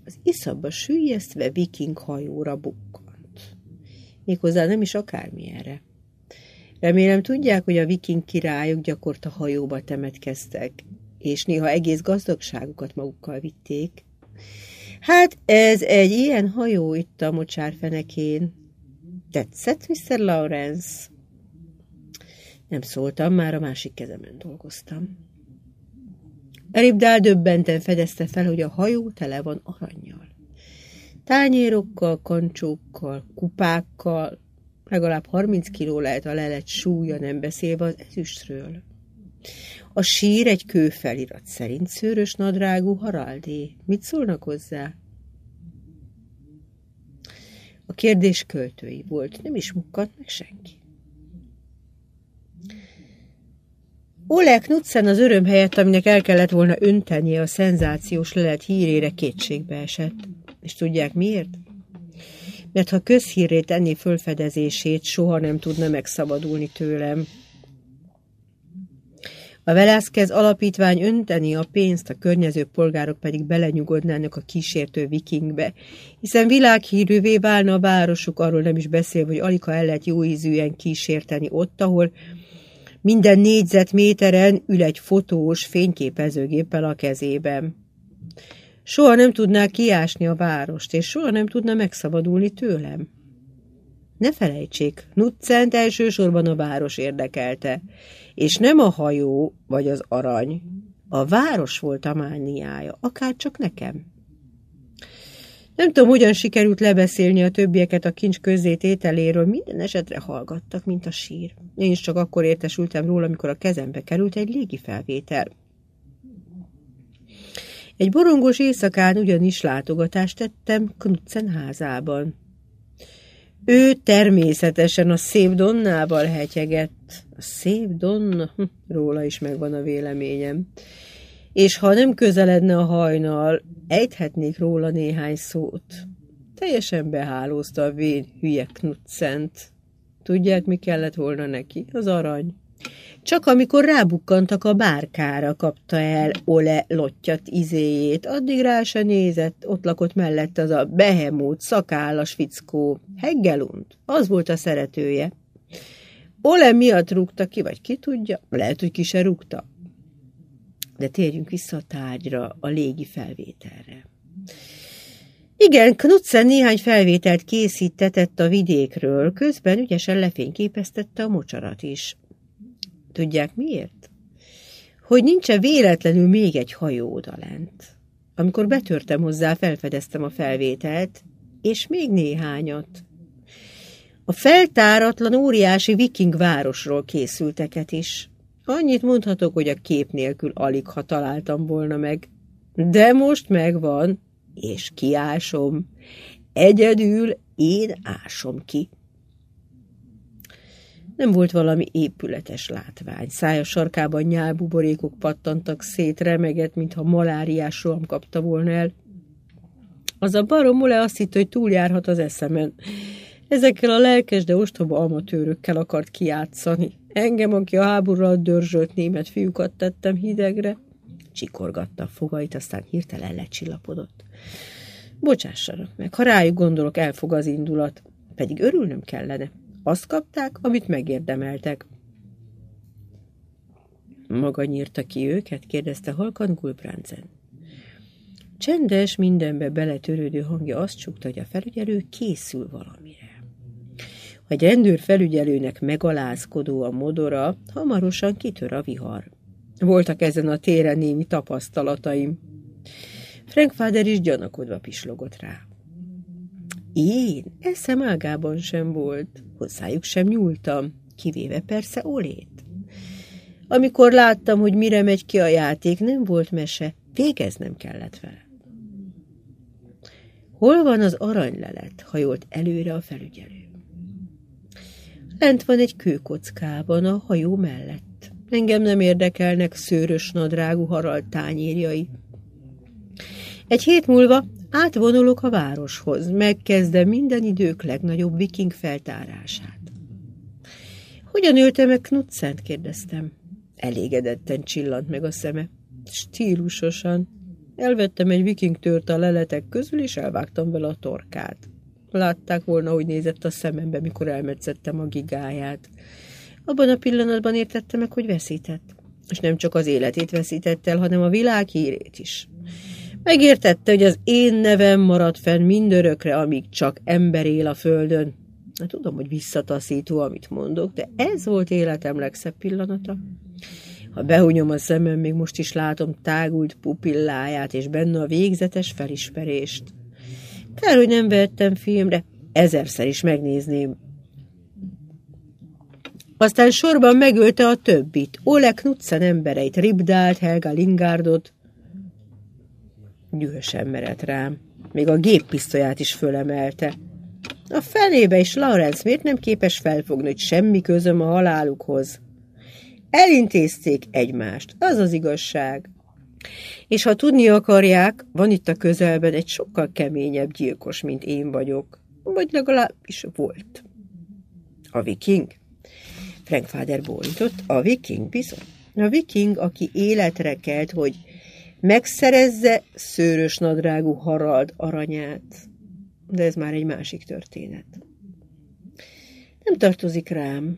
az iszapba süllyesztve viking hajóra bukkant. Méghozzá nem is akármilyenre. Remélem tudják, hogy a viking királyok gyakorta hajóba temetkeztek, és néha egész gazdagságukat magukkal vitték. Hát ez egy ilyen hajó itt a mocsárfenekén. Tetszett, Mr. Lawrence? Nem szóltam, már a másik kezemen dolgoztam. Ribdál döbbenten fedezte fel, hogy a hajó tele van arannyal. Tányérokkal, kancsókkal, kupákkal, legalább 30 kiló lehet a lelet súlya, nem beszélve az ezüstről. A sír egy kőfelirat szerint szőrös nadrágú Haraldé. Mit szólnak hozzá? A kérdés költői volt, nem is mukkant meg senki. Ole Knudsen az öröm helyett, aminek el kellett volna öntenie a szenzációs lelet hírére, kétségbe esett. És tudják miért? Mert ha közhírré tenné fölfedezését, soha nem tudna megszabadulni tőlem. A Velázquez alapítvány önteni a pénzt, a környező polgárok pedig belenyugodnának a kísértő vikingbe, hiszen világhírűvé válna a városuk, arról nem is beszél, hogy aligha el lehet jóízűen kísérteni ott, ahol minden négyzetméteren ül egy fotós fényképezőgéppel a kezében. Soha nem tudná kiásni a várost, és soha nem tudna megszabadulni tőlem. Ne felejtsék, Knudsent elsősorban a város érdekelte, és nem a hajó vagy az arany. A város volt a mániája, akár csak nekem. Nem tudom, hogyan sikerült lebeszélni a többieket a kincs közzétételéről, minden esetre hallgattak, mint a sír. Én is csak akkor értesültem róla, amikor a kezembe került egy légifelvétel. Egy borongos éjszakán ugyanis látogatást tettem Knudsen házában. Ő természetesen a szép Donnával hetyegett. A szép Donna? Róla is megvan a véleményem. És ha nem közeledne a hajnal, ejthetnék róla néhány szót. Teljesen behálózta a vén hülye Knudsent. Tudják, mi kellett volna neki? Az arany. Csak amikor rábukkantak a bárkára, kapta el Ole lottyat izéjét, addig rá se nézett, ott lakott mellett az a behemót, szakállas fickó, Heggelund, az volt a szeretője. Ole miatt rúgta ki, vagy ki tudja, lehet, hogy ki se rúgta. De térjünk vissza a tárgyra, a légi felvételre. Igen, Knudsen néhány felvételt készítetett a vidékről, közben ügyesen lefényképeztette a mocsarat is. Tudják miért? Hogy nincs-e véletlenül még egy hajó odalent. Amikor betörtem hozzá, felfedeztem a felvételt, és még néhányat. A feltáratlan óriási viking városról készülteket is. Annyit mondhatok, hogy a kép nélkül alig ha találtam volna meg. De most megvan, és kiásom. Egyedül én ásom ki. Nem volt valami épületes látvány. Szája sarkában nyálbuborékok pattantak szét, remegett, mintha maláriás roham kapta volna el. Az a barom Ole azt hitt, hogy túljárhat az eszemen. Ezekkel a lelkes, de ostoba amatőrökkel akart kijátszani. Engem, aki a háború alatt dörzsölt német fiúkat tettem hidegre. Csikorgatta a fogait, aztán hirtelen lecsillapodott. Bocsássanak meg, ha rájuk gondolok, elfog az indulat. Pedig örülnöm kellene. Azt kapták, amit megérdemeltek. Maga nyírta ki őket? Kérdezte halkan Gulbrandsen. Csendes, mindenbe beletörődő hangja azt csukta, hogy a felügyelő készül valamire. Ha egy rendőr felügyelőnek megalázkodó a modora, hamarosan kitör a vihar. Voltak ezen a téren némi tapasztalataim. Frankfáder is gyanakodva pislogott rá. Én? Eszem ágában sem volt. Hozzájuk sem nyúltam, kivéve persze Olét. Amikor láttam, hogy mire megy ki a játék, nem volt mese, végeznem kellett vele. Hol van az aranylelet? Hajolt előre a felügyelő. Lent van egy kőkockában, a hajó mellett. Engem nem érdekelnek szőrös nadrágú Harald tányérjai. Egy hét múlva átvonulok a városhoz, megkezdem minden idők legnagyobb viking feltárását. Hogyan ölte meg Knudsent? Kérdeztem. Elégedetten csillant meg a szeme. Stílusosan. Elvettem egy viking tört a leletek közül, és elvágtam vele a torkát. Látták volna, hogy nézett a szemembe, mikor elmetszettem a gigáját. Abban a pillanatban értette meg, hogy veszített. És nem csak az életét veszített el, hanem a világ hírét is. Megértette, hogy az én nevem marad fenn mindörökre, amíg csak ember él a földön. Tudom, hogy visszataszító, amit mondok, de ez volt életem legszebb pillanata. Ha behunyom a szemem, még most is látom tágult pupilláját, és benne a végzetes felismerést. Kár, hogy nem vehettem filmre, 1000-szer is megnézném. Aztán sorban megölte a többit, Ole Knudsen embereit, Ribdált, Helga Lingardot. Dühösen merett rám, még a géppisztolyát is fölemelte. A fenébe is Lawrence miért nem képes felfogni, hogy semmi közöm a halálukhoz? Elintézték egymást, az az igazság. És ha tudni akarják, van itt a közelben egy sokkal keményebb gyilkos, mint én vagyok. Vagy legalábbis volt. A viking? Frankfurter bólintott. A viking bizony. A viking, aki életre kelt, hogy megszerezze szőrös nadrágú Harald aranyát. De ez már egy másik történet. Nem tartozik rám.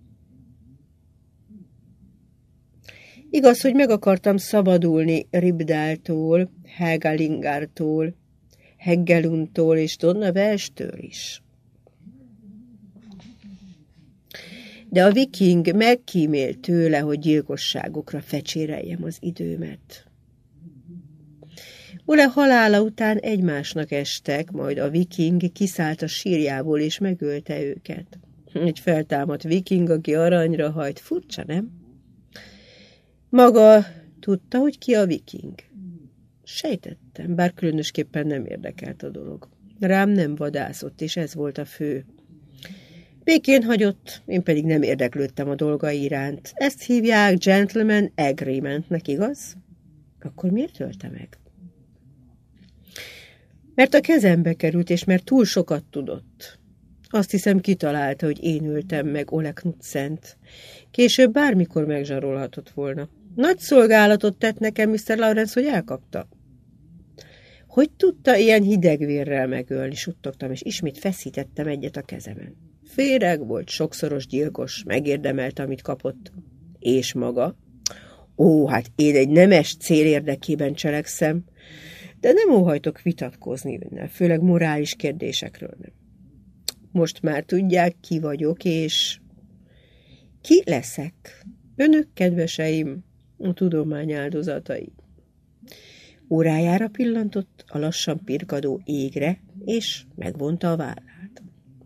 Igaz, hogy meg akartam szabadulni Ribdáltól, Helga Lingardtól, Heggelundtól és Donna Welsh-től is. De a viking megkímélt tőle, hogy gyilkosságokra fecséreljem az időmet. Ole halála után egymásnak estek, majd a viking kiszállt a sírjából és megölte őket. Egy feltámadt viking, aki aranyra hajt, furcsa, nem? Maga tudta, hogy ki a viking? Sejtettem, bár különösképpen nem érdekelt a dolog. Rám nem vadászott, és ez volt a fő. Békén hagyott, én pedig nem érdeklődtem a dolgai iránt. Ezt hívják gentleman agreementnek, igaz? Akkor miért ölte meg? Mert a kezembe került, és mert túl sokat tudott. Azt hiszem, kitalálta, hogy én öltem meg Ole Knudsent. Később bármikor megzsarolhatott volna. Nagy szolgálatot tett nekem Mr. Lawrence, hogy elkapta. Hogy tudta ilyen hidegvérrel megölni, suttogtam, és ismét feszítettem egyet a kezemen. Féreg volt, sokszoros gyilkos, megérdemelte, amit kapott. És maga? Ó, hát én egy nemes cél érdekében cselekszem, de nem óhajtok vitatkozni önnel, főleg morális kérdésekről nem. Most már tudják, ki vagyok, és ki leszek. Önök, kedveseim, a tudomány áldozatai. Órájára pillantott a lassan pirkadó égre, és megvonta a vállát.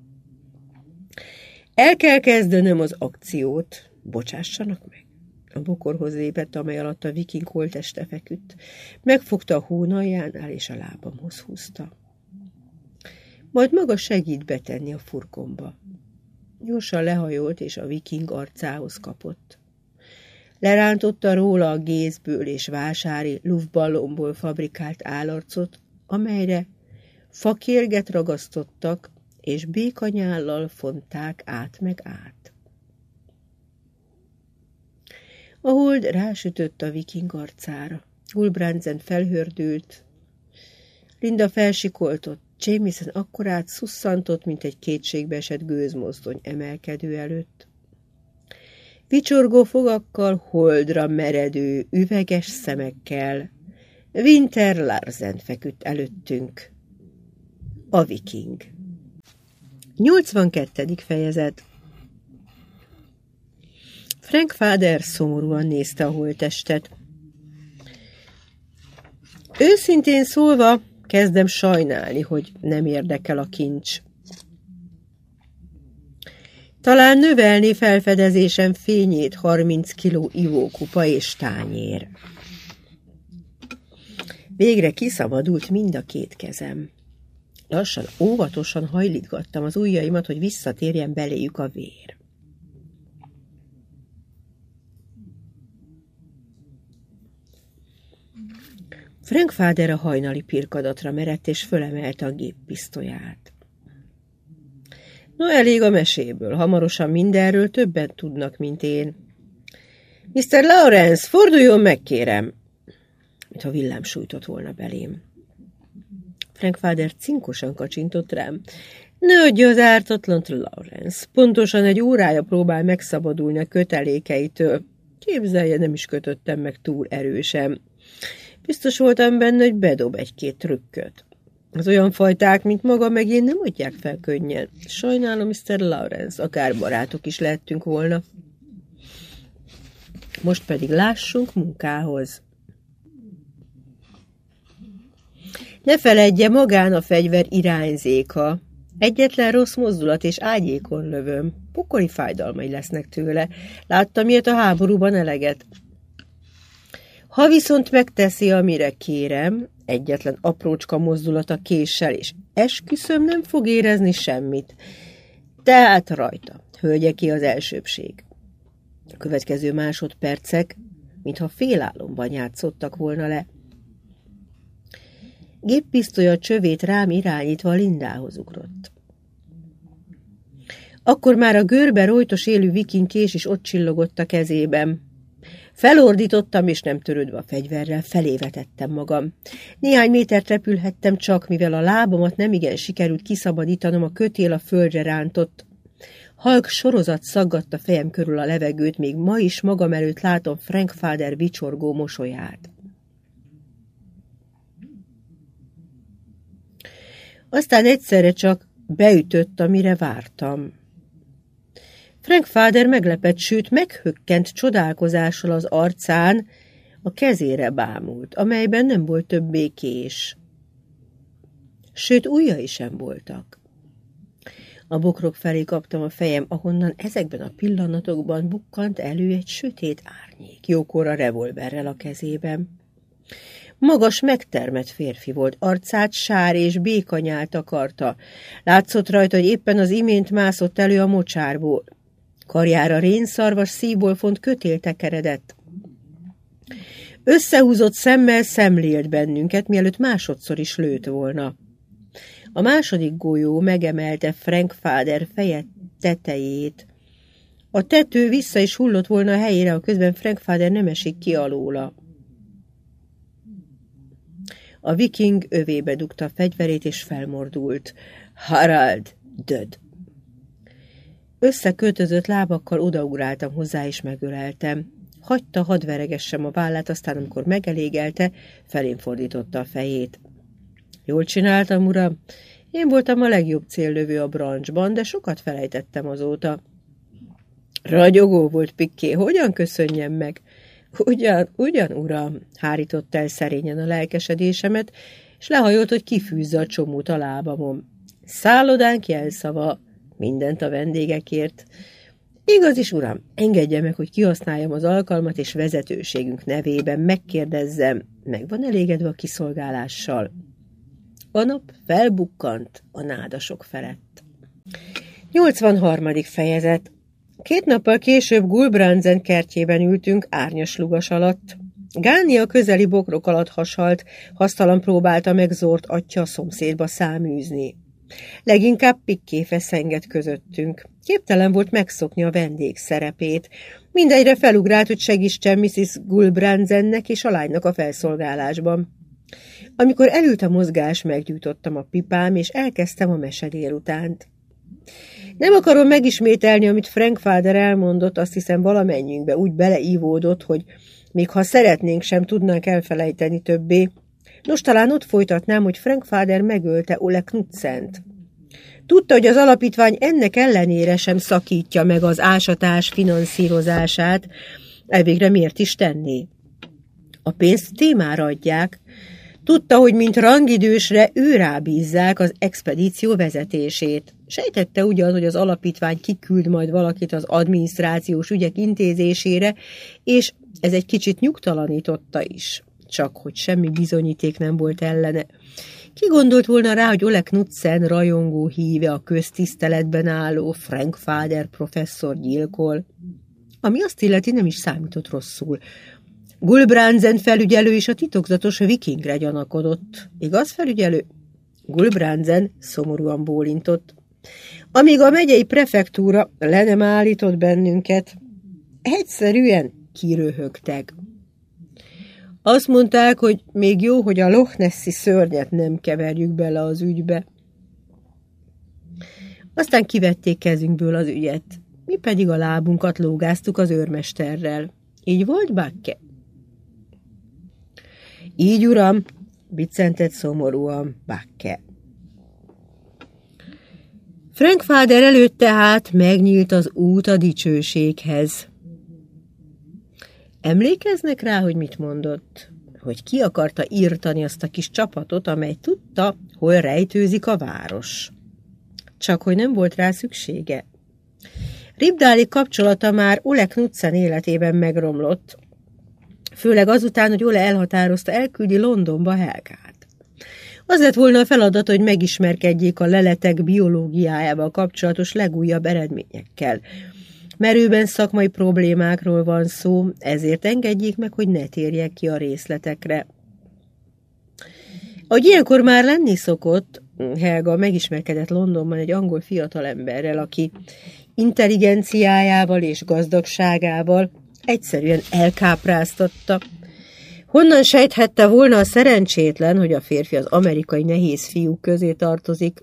El kell kezdenem az akciót, bocsássanak meg. A bokorhoz lépett, amely alatt a viking holtteste feküdt. Megfogta a hónaljánál, és a lábamhoz húzta. Majd maga segít betenni a furgonba. Gyorsan lehajolt, és a viking arcához kapott. Lerántotta róla a gézből és vásári luftballonból fabrikált állarcot, amelyre fakérget ragasztottak, és békanyállal fonták át meg át. A hold rásütött a viking arcára. Gulbrandsen felhördült. Linda felsikoltott. Jameson akkorát szusszantott, mint egy kétségbeesett gőzmozdony emelkedő előtt. Vicsorgó fogakkal, holdra meredő, üveges szemekkel Winter Larsen feküdt előttünk. A viking. 82. fejezet. Frankfurter szomorúan nézte a holttestet. Őszintén szólva, kezdem sajnálni, hogy nem érdekel a kincs. Talán növelni felfedezésem fényét 30 kiló ivókupa és tányér. Végre kiszabadult mind a két kezem. Lassan, óvatosan hajlítgattam az ujjaimat, hogy visszatérjen beléjük a vér. Frankfurter a hajnali pirkadatra merett, és fölemelte a géppisztolyát. No, elég a meséből. Hamarosan mindenről többen tudnak, mint én. Mr. Lawrence, forduljon meg, kérem! mintha villám sújtott volna belém. Frankfurter cinkosan kacsintott rám. Ne adja az ártatlant, Lawrence. Pontosan egy órája próbál megszabadulni a kötelékeitől. Képzelje, nem is kötöttem meg túl erősen. Biztos voltam benne, hogy bedob egy-két trükköt. Az olyan fajták, mint maga meg én, nem adják fel könnyen. Sajnálom, Mr. Lawrence, akár barátok is lehettünk volna. Most pedig lássunk munkához. Ne feledje, magán a fegyver irányzéka. Egyetlen rossz mozdulat és ágyékon lövöm. Pokoli fájdalmai lesznek tőle. Láttam ilyet a háborúban eleget. Ha viszont megteszi, amire kérem, egyetlen aprócska mozdulat a késsel, és esküszöm, nem fog érezni semmit. Tehát rajta, hölgyeké az elsőbbség. A következő másodpercek, mintha félálomban játszottak volna le. Géppisztolya csövét rám irányítva Lindához ugrott. Akkor már a görbe rojtos élő viking kés is ott csillogott a kezében. Felordítottam, és nem törődve a fegyverrel felévetettem magam. Néhány métert repülhettem csak, mivel a lábamat nemigen sikerült kiszabadítanom, a kötél a földre rántott. Halk sorozat szaggatta fejem körül a levegőt, még ma is magam előtt látom Frankfurter vicsorgó mosolyát. Aztán egyszerre csak beütött, amire vártam. Frankfurter meglepett, sőt meghökkent csodálkozással az arcán, a kezére bámult, amelyben nem volt többé kés. Sőt, ujjai sem voltak. A bokrok felé kaptam a fejem, ahonnan ezekben a pillanatokban bukkant elő egy sötét árnyék, jókora revolverrel a kezében. Magas, megtermett férfi volt, arcát sár és békanyál takarta. Látszott rajta, hogy éppen az imént mászott elő a mocsárból. Karjára rénszarvas szívból font kötél tekeredett. Összehúzott szemmel szemlélt bennünket, mielőtt másodszor is lőtt volna. A második golyó megemelte Frankfurter feje tetejét. A tető vissza is hullott volna a helyére, ha közben Frankfurter nem esik ki alóla. A viking övébe dugta a fegyverét, és felmordult. Harald, död! Összeköltözött lábakkal odaugráltam hozzá, és megöleltem. Hagyta, hadd veregessem a vállát, aztán, amikor megelégelte, felén fordította a fejét. Jól csináltam, uram. Én voltam a legjobb céllövő a branchban, de sokat felejtettem azóta. Ragyogó volt, Pikké, hogyan köszönjem meg? Ugyan, uram, hárított el szerényen a lelkesedésemet, és lehajolt, hogy kifűzze a csomót a lábamon. Szállodánk jelszava, mindent a vendégekért. Igaz is, uram, engedje meg, hogy kihasználjam az alkalmat, és vezetőségünk nevében megkérdezzem, meg van elégedve a kiszolgálással. A nap felbukkant a nádasok felett. 83. fejezet. 2 nappal később Gulbrandsen kertjében ültünk árnyas lugas alatt. Gáni a közeli bokrok alatt hasalt, hasztalan próbálta meg Zort atya a szomszédba száműzni. Leginkább Pikké feszengett közöttünk. Képtelen volt megszokni a vendég szerepét. Mindegyre felugrált, hogy segítsen Mrs. Gulbrandsennek és a lánynak a felszolgálásban. Amikor elült a mozgás, meggyújtottam a pipám, és elkezdtem a mese délutánt. Nem akarom megismételni, amit Frankfurter elmondott, azt hiszem valamennyiünkbe úgy beleívódott, hogy még ha szeretnénk, sem tudnánk elfelejteni többé. Nos, talán ott folytatnám, hogy Frankfurter megölte Ole Knudsent. Tudta, hogy az alapítvány ennek ellenére sem szakítja meg az ásatás finanszírozását, elvégre miért is tenné? A pénzt témára adják. Tudta, hogy mint rangidősre ő rábízzák az expedíció vezetését. Sejtette ugyan, hogy az alapítvány kiküld majd valakit az adminisztrációs ügyek intézésére, és ez egy kicsit nyugtalanította is. Csak hogy semmi bizonyíték nem volt ellene. Ki gondolt volna rá, hogy Ole Knudsen rajongó híve a köztiszteletben álló Frankfurter professzor gyilkol? Ami azt illeti, nem is számított rosszul. Gulbrandsen felügyelő is a titokzatos vikingre gyanakodott. Igaz, felügyelő? Gulbrandsen szomorúan bólintott. Amíg a megyei prefektúra le nem állított bennünket, egyszerűen kiröhögtek. Azt mondták, hogy még jó, hogy a Loch Nessi szörnyet nem keverjük bele az ügybe. Aztán kivették kezünkből az ügyet, mi pedig a lábunkat lógáztuk az őrmesterrel. Így volt, Backe? Így, uram, biccentett szomorúan Backe. Frankfurter előtt tehát megnyílt az út a dicsőséghez. Emlékeznek rá, hogy mit mondott? Hogy ki akarta írtani azt a kis csapatot, amely tudta, hol rejtőzik a város. Csak hogy nem volt rá szüksége. Rivdáli kapcsolata már Ole Knudsen életében megromlott, főleg azután, hogy Ole elhatározta elküldi Londonba Helgát. Az lett volna a feladat, hogy megismerkedjék a leletek biológiájával kapcsolatos legújabb eredményekkel. Merőben szakmai problémákról van szó, ezért engedjék meg, hogy ne térjek ki a részletekre. Ahogy ilyenkor már lenni szokott, Helga megismerkedett Londonban egy angol fiatalemberrel, aki intelligenciájával és gazdagságával egyszerűen elkápráztatta. Honnan sejthette volna a szerencsétlen, hogy a férfi az amerikai nehéz fiúk közé tartozik?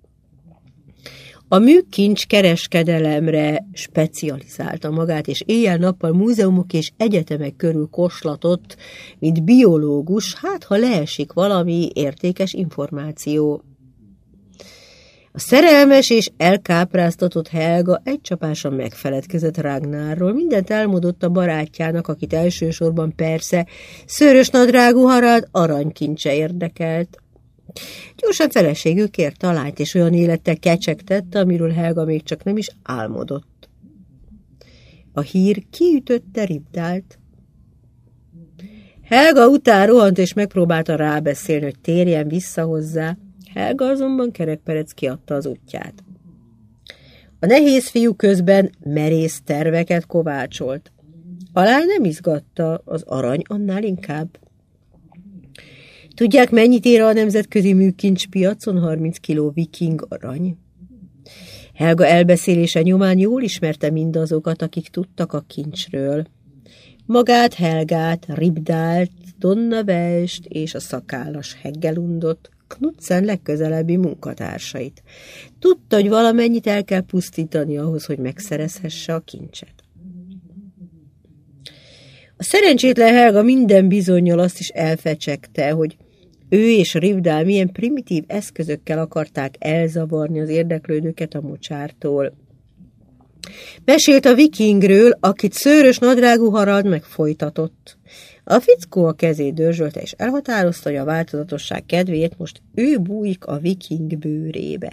A műkincs kereskedelemre specializálta magát, és éjjel-nappal múzeumok és egyetemek körül koslatott, mint biológus, hát ha leesik valami értékes információ. A szerelmes és elkápráztatott Helga egy csapáson megfeledkezett Ragnarról, mindent elmondott a barátjának, akit elsősorban persze szőrös nadrágú Harald aranykincse érdekelt. Gyorsan feleségül kérte a lányt, és olyan élettel kecsegtette, amiről Helga még csak nem is álmodott. A hír kiütötte Rivdált. Helga után rohant, és megpróbálta rábeszélni, hogy térjen vissza hozzá. Helga azonban kerekperec kiadta az útját. A nehéz fiú közben merész terveket kovácsolt. A lány nem izgatta, az arany annál inkább. Tudják, mennyit ér a nemzetközi műkincspiacon 30 kiló viking arany? Helga elbeszélése nyomán jól ismerte mindazokat, akik tudtak a kincsről. Magát, Helgát, Rivdált, Donna Welst és a szakállas Heggelundot, Knudsen legközelebbi munkatársait. Tudta, hogy valamennyit el kell pusztítani ahhoz, hogy megszerezhesse a kincset. A szerencsétlen Helga minden bizonnyal azt is elfecsegte, hogy ő és Rivdál milyen primitív eszközökkel akarták elzavarni az érdeklődőket a mocsártól. Mesélt a vikingről, akit szőrös nadrágú Harald megfojtatott. A fickó a kezét dörzsölte, és elhatározta, hogy a változatosság kedvéért most ő bújik a viking bőrébe.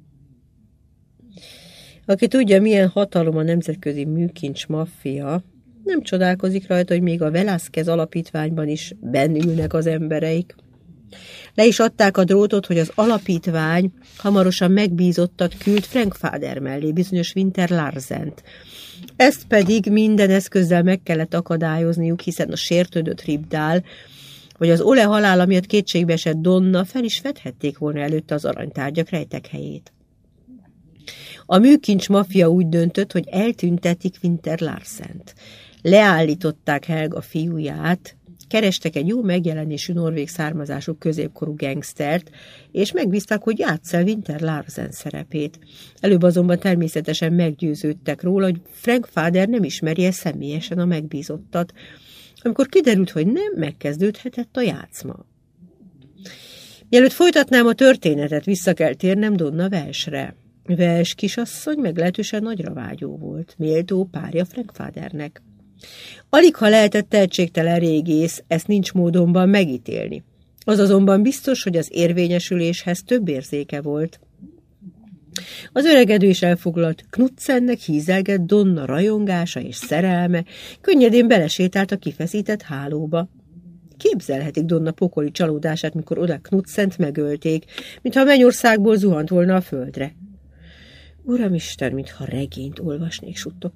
Aki tudja, milyen hatalom a nemzetközi műkincs maffia, nem csodálkozik rajta, hogy még a Velázquez alapítványban is benn ülnek az embereik. Le is adták a drótot, hogy az alapítvány hamarosan megbízottat küld Frankfurter mellé, bizonyos Winter Larsent. Ezt pedig minden eszközzel meg kellett akadályozniuk, hiszen a sértődött Rivdál, vagy az Ole halála miatt kétségbe esett Donna fel is vethették volna előtte az aranytárgyak rejtek helyét. A műkincs maffia úgy döntött, hogy eltüntetik Winter Larsent. Leállították Helga fiúját, kerestek egy jó megjelenésű norvég származású középkorú gangstert, és megbízták, hogy játssza Winter Larsen szerepét. Előbb azonban természetesen meggyőződtek róla, hogy Frankfurter nem ismeri személyesen a megbízottat. Amikor kiderült, hogy nem, megkezdődhetett a játszma. Mielőtt folytatnám a történetet, vissza kell térnem Donna Welshre. Welsh kisasszony meglehetősen nagyra vágyó volt, méltó párja Frankfurternek. Alig ha lehetett tehetségtelen régész, ezt nincs módonban megítélni. Az azonban biztos, hogy az érvényesüléshez több érzéke volt. Az öregedő és elfoglalt Knudsennek hízelgett Donna rajongása és szerelme, könnyedén belesétált a kifeszített hálóba. Képzelhetik Donna pokoli csalódását, mikor oda Knudsent megölték, mintha a mennyországból zuhant volna a földre. Uramisten, mintha regényt olvasnék, suttogta